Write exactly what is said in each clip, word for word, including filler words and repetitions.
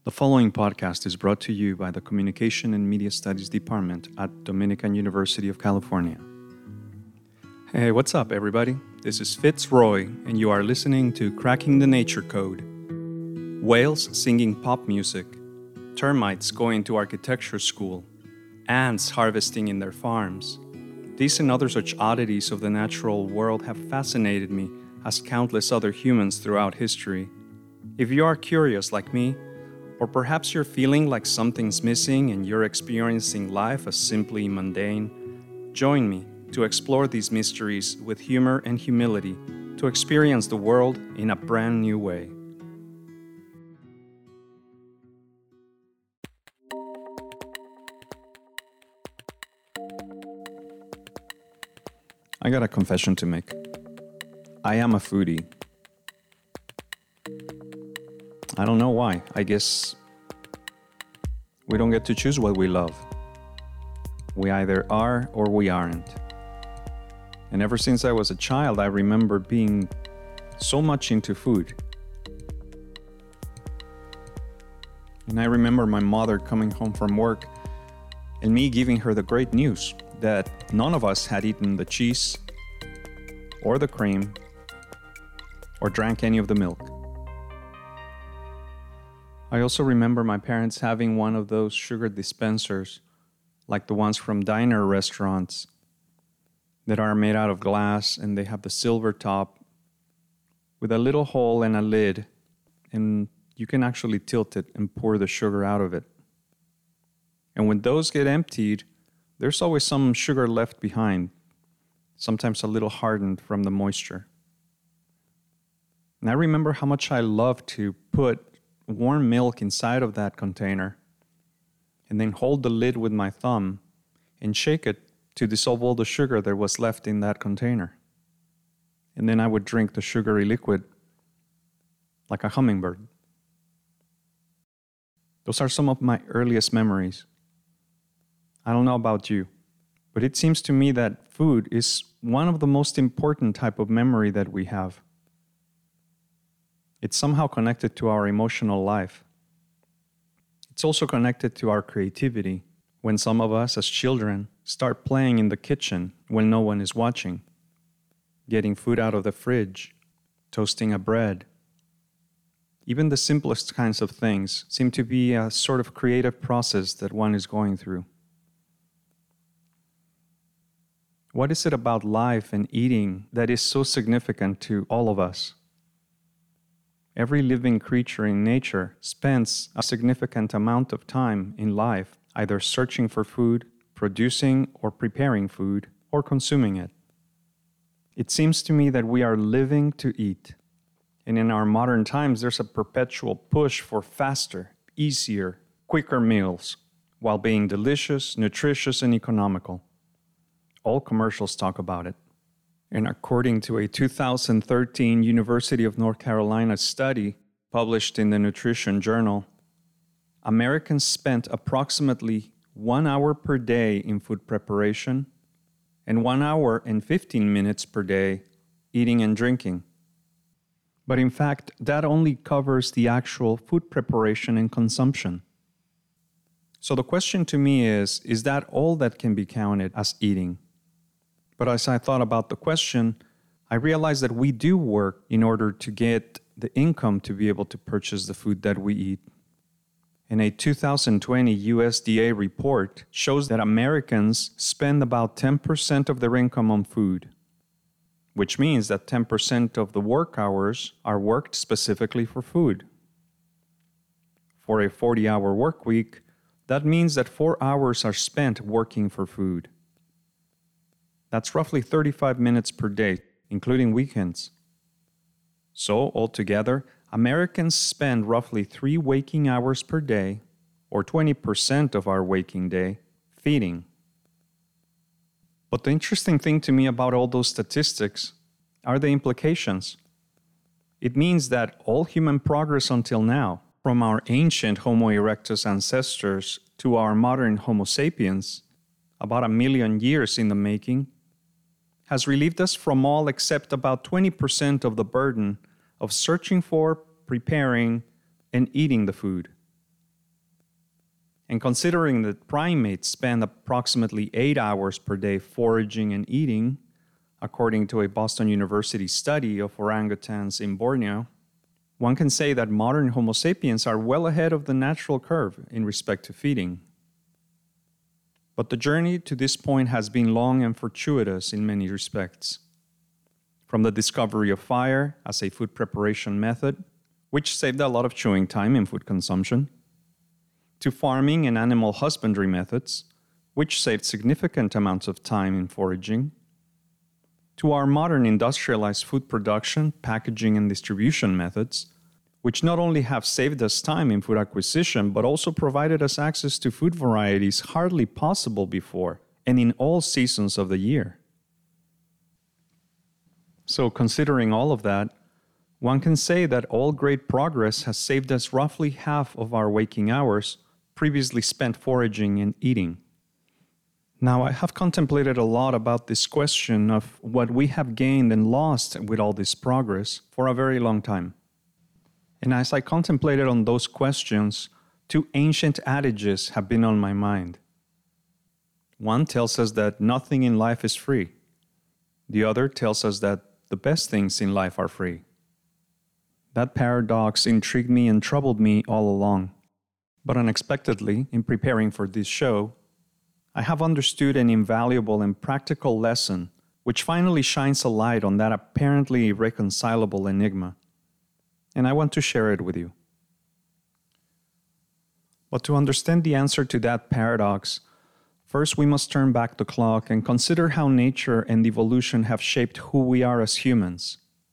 The following podcast is brought to you by the Communication and Media Studies Department at Dominican University of California. Hey, what's up, everybody? This is Fitzroy, and you are listening to Cracking the Nature Code. Whales singing pop music, termites going to architecture school, ants harvesting in their farms. These and other such oddities of the natural world have fascinated me, as countless other humans throughout history. If you are curious like me, or perhaps you're feeling like something's missing and you're experiencing life as simply mundane, join me to explore these mysteries with humor and humility to experience the world in a brand new way. I got a confession to make. I am a foodie. I don't know why. I guess we don't get to choose what we love. We either are or we aren't. And ever since I was a child, I remember being so much into food. And I remember my mother coming home from work and me giving her the great news that none of us had eaten the cheese or the cream or drank any of the milk. I also remember my parents having one of those sugar dispensers, like the ones from diner restaurants that are made out of glass and they have the silver top with a little hole and a lid, and you can actually tilt it and pour the sugar out of it. And when those get emptied, there's always some sugar left behind, sometimes a little hardened from the moisture. And I remember how much I loved to put warm milk inside of that container and then hold the lid with my thumb and shake it to dissolve all the sugar that was left in that container. And then I would drink the sugary liquid like a hummingbird. Those are some of my earliest memories. I don't know about you, but it seems to me that food is one of the most important type of memory that we have. It's somehow connected to our emotional life. It's also connected to our creativity when some of us as children start playing in the kitchen when no one is watching, getting food out of the fridge, toasting a bread. Even the simplest kinds of things seem to be a sort of creative process that one is going through. What is it about life and eating that is so significant to all of us? Every living creature in nature spends a significant amount of time in life either searching for food, producing or preparing food, or consuming it. It seems to me that we are living to eat. And in our modern times, there's a perpetual push for faster, easier, quicker meals, while being delicious, nutritious, and economical. All commercials talk about it. And according to a two thousand thirteen University of North Carolina study published in the Nutrition Journal, Americans spent approximately one hour per day in food preparation and one hour and fifteen minutes per day eating and drinking. But in fact, that only covers the actual food preparation and consumption. So the question to me is, is that all that can be counted as eating? But as I thought about the question, I realized that we do work in order to get the income to be able to purchase the food that we eat. And a two thousand twenty U S D A report shows that Americans spend about ten percent of their income on food, which means that ten percent of the work hours are worked specifically for food. For a forty-hour work week, that means that four hours are spent working for food. That's roughly thirty-five minutes per day, including weekends. So, altogether, Americans spend roughly three waking hours per day, or twenty percent of our waking day, feeding. But the interesting thing to me about all those statistics are the implications. It means that all human progress until now, from our ancient Homo erectus ancestors to our modern Homo sapiens, about a million years in the making, has relieved us from all except about twenty percent of the burden of searching for, preparing, and eating the food. And considering that primates spend approximately eight hours per day foraging and eating, according to a Boston University study of orangutans in Borneo, one can say that modern Homo sapiens are well ahead of the natural curve in respect to feeding. But the journey to this point has been long and fortuitous in many respects. From the discovery of fire as a food preparation method, which saved a lot of chewing time in food consumption, to farming and animal husbandry methods, which saved significant amounts of time in foraging, to our modern industrialized food production, packaging, and distribution methods, which not only have saved us time in food acquisition, but also provided us access to food varieties hardly possible before, and in all seasons of the year. So, considering all of that, one can say that all great progress has saved us roughly half of our waking hours previously spent foraging and eating. Now, I have contemplated a lot about this question of what we have gained and lost with all this progress for a very long time. And as I contemplated on those questions, two ancient adages have been on my mind. One tells us that nothing in life is free. The other tells us that the best things in life are free. That paradox intrigued me and troubled me all along. But unexpectedly, in preparing for this show, I have understood an invaluable and practical lesson which finally shines a light on that apparently irreconcilable enigma. And I want to share it with you. But to understand the answer to that paradox, first we must turn back the clock and consider how nature and evolution have shaped who we are as humans.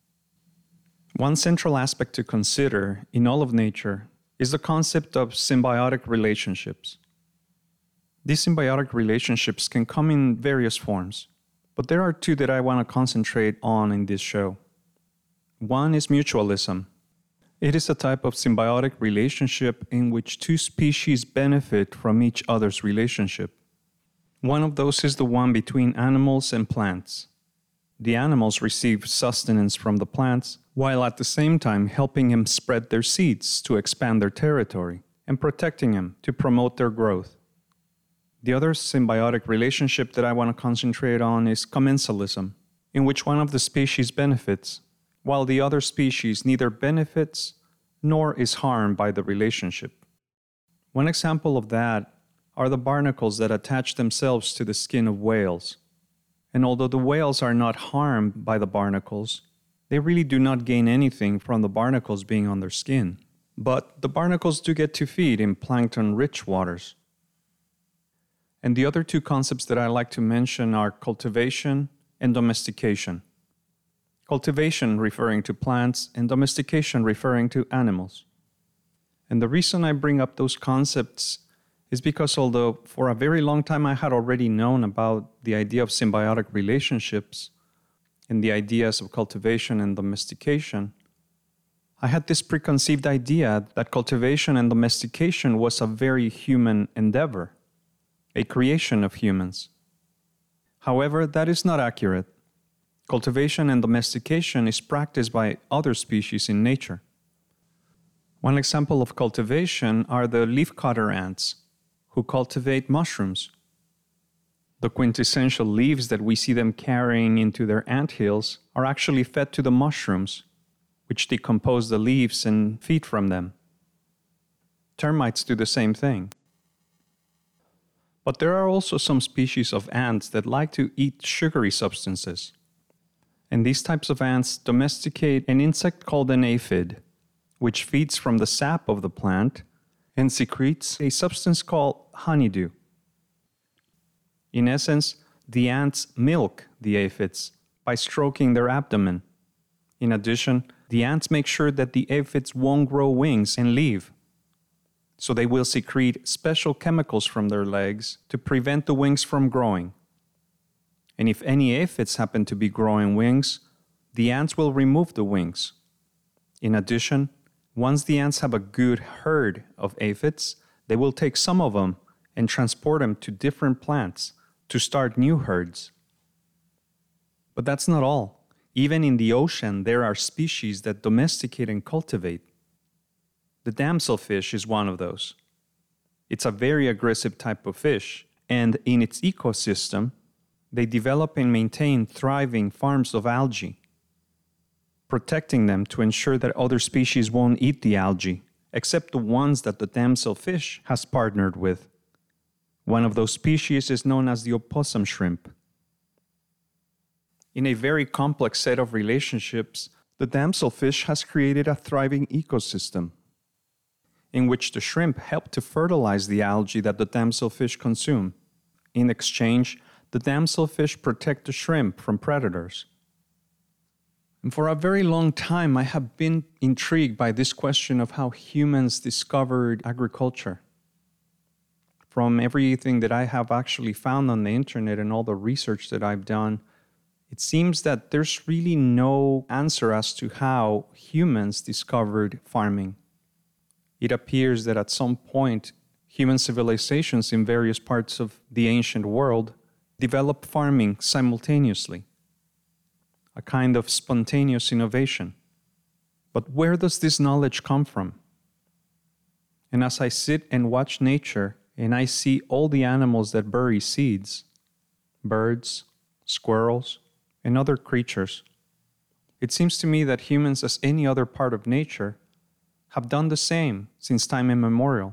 One central aspect to consider in all of nature is the concept of symbiotic relationships. These symbiotic relationships can come in various forms, but there are two that I want to concentrate on in this show. One is mutualism. It is a type of symbiotic relationship in which two species benefit from each other's relationship. One of those is the one between animals and plants. The animals receive sustenance from the plants, while at the same time helping them spread their seeds to expand their territory and protecting them to promote their growth. The other symbiotic relationship that I want to concentrate on is commensalism, in which one of the species benefits, while the other species neither benefits nor is harmed by the relationship. One example of that are the barnacles that attach themselves to the skin of whales. And although the whales are not harmed by the barnacles, they really do not gain anything from the barnacles being on their skin. But the barnacles do get to feed in plankton-rich waters. And the other two concepts that I like to mention are cultivation and domestication. Cultivation referring to plants and domestication referring to animals. And the reason I bring up those concepts is because although for a very long time I had already known about the idea of symbiotic relationships and the ideas of cultivation and domestication, I had this preconceived idea that cultivation and domestication was a very human endeavor, a creation of humans. However, that is not accurate. Cultivation and domestication is practiced by other species in nature. One example of cultivation are the leafcutter ants, who cultivate mushrooms. The quintessential leaves that we see them carrying into their anthills are actually fed to the mushrooms, which decompose the leaves and feed from them. Termites do the same thing. But there are also some species of ants that like to eat sugary substances. And these types of ants domesticate an insect called an aphid, which feeds from the sap of the plant and secretes a substance called honeydew. In essence, the ants milk the aphids by stroking their abdomen. In addition, the ants make sure that the aphids won't grow wings and leave. So they will secrete special chemicals from their legs to prevent the wings from growing. And if any aphids happen to be growing wings, the ants will remove the wings. In addition, once the ants have a good herd of aphids, they will take some of them and transport them to different plants to start new herds. But that's not all. Even in the ocean, there are species that domesticate and cultivate. The damselfish is one of those. It's a very aggressive type of fish, and in its ecosystem, they develop and maintain thriving farms of algae, protecting them to ensure that other species won't eat the algae, except the ones that the damselfish has partnered with. One of those species is known as the opossum shrimp. In a very complex set of relationships, the damselfish has created a thriving ecosystem in which the shrimp help to fertilize the algae that the damselfish consume. In exchange, the damselfish protect the shrimp from predators. And for a very long time, I have been intrigued by this question of how humans discovered agriculture. From everything that I have actually found on the internet and all the research that I've done, it seems that there's really no answer as to how humans discovered farming. It appears that at some point, human civilizations in various parts of the ancient world developed farming simultaneously, a kind of spontaneous innovation. But where does this knowledge come from? And as I sit and watch nature, and I see all the animals that bury seeds, birds, squirrels, and other creatures, it seems to me that humans, as any other part of nature, have done the same since time immemorial.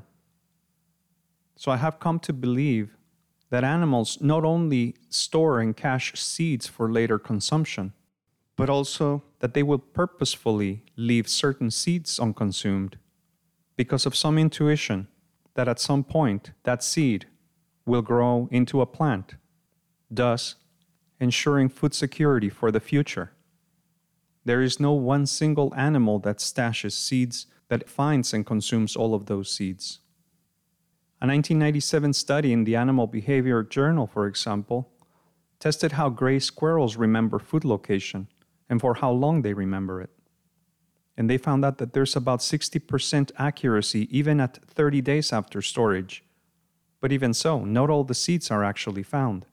So I have come to believe that animals not only store and cache seeds for later consumption, but also that they will purposefully leave certain seeds unconsumed because of some intuition that at some point that seed will grow into a plant, thus ensuring food security for the future. There is no one single animal that stashes seeds that finds and consumes all of those seeds. A nineteen ninety-seven study in the Animal Behavior Journal, for example, tested how gray squirrels remember food location and for how long they remember it. And they found out that there's about sixty percent accuracy even at thirty days after storage. But even so, not all the seeds are actually found.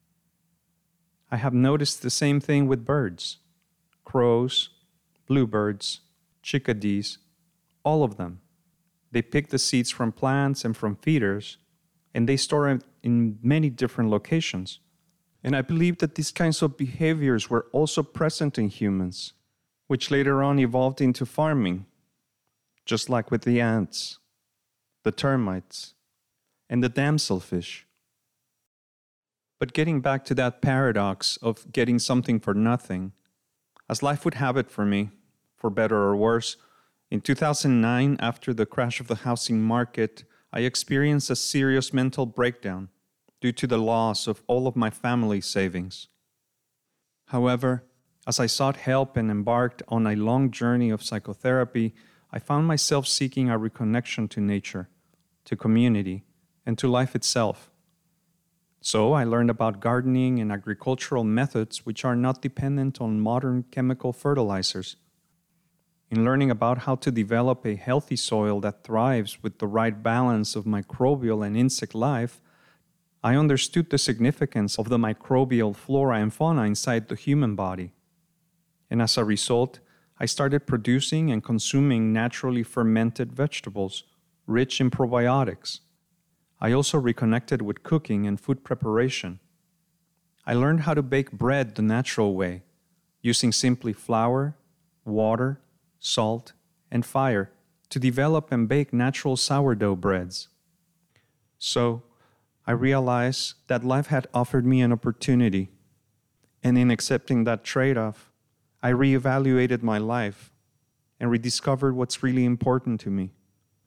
I have noticed the same thing with birds. Crows, bluebirds, chickadees, all of them. They pick the seeds from plants and from feeders, and they store them in many different locations. And I believe that these kinds of behaviors were also present in humans, which later on evolved into farming, just like with the ants, the termites, and the damselfish. But getting back to that paradox of getting something for nothing, as life would have it for me, for better or worse, in two thousand nine, after the crash of the housing market, I experienced a serious mental breakdown due to the loss of all of my family's savings. However, as I sought help and embarked on a long journey of psychotherapy, I found myself seeking a reconnection to nature, to community, and to life itself. So I learned about gardening and agricultural methods which are not dependent on modern chemical fertilizers. In learning about how to develop a healthy soil that thrives with the right balance of microbial and insect life, I understood the significance of the microbial flora and fauna inside the human body. And as a result, I started producing and consuming naturally fermented vegetables, rich in probiotics. I also reconnected with cooking and food preparation. I learned how to bake bread the natural way, using simply flour, water, salt, and fire to develop and bake natural sourdough breads. So, I realized that life had offered me an opportunity, and in accepting that trade-off, I reevaluated my life and rediscovered what's really important to me.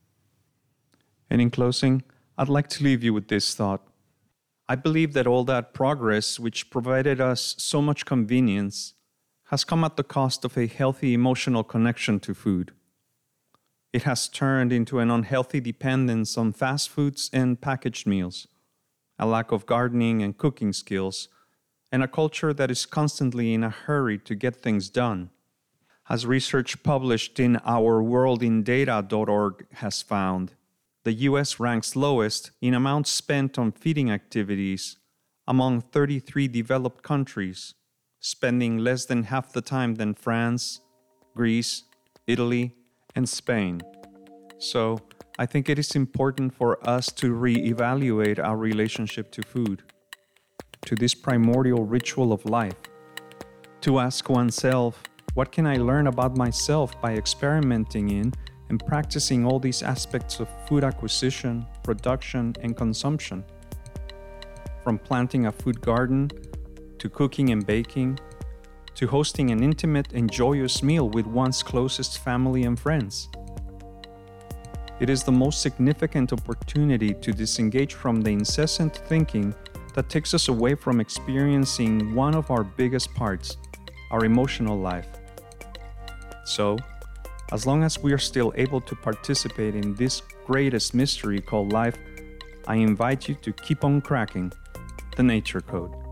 And in closing, I'd like to leave you with this thought. I believe that all that progress, which provided us so much convenience, has come at the cost of a healthy emotional connection to food. It has turned into an unhealthy dependence on fast foods and packaged meals, a lack of gardening and cooking skills, and a culture that is constantly in a hurry to get things done. As research published in our world in data dot org has found, the U S ranks lowest in amounts spent on feeding activities among thirty-three developed countries, spending less than half the time than France, Greece, Italy, and Spain. So, I think it is important for us to re-evaluate our relationship to food, to this primordial ritual of life, to ask oneself, what can I learn about myself by experimenting in and practicing all these aspects of food acquisition, production, and consumption? From planting a food garden, to cooking and baking, to hosting an intimate and joyous meal with one's closest family and friends. It is the most significant opportunity to disengage from the incessant thinking that takes us away from experiencing one of our biggest parts, our emotional life. So, as long as we are still able to participate in this greatest mystery called life, I invite you to keep on cracking the Nature Code.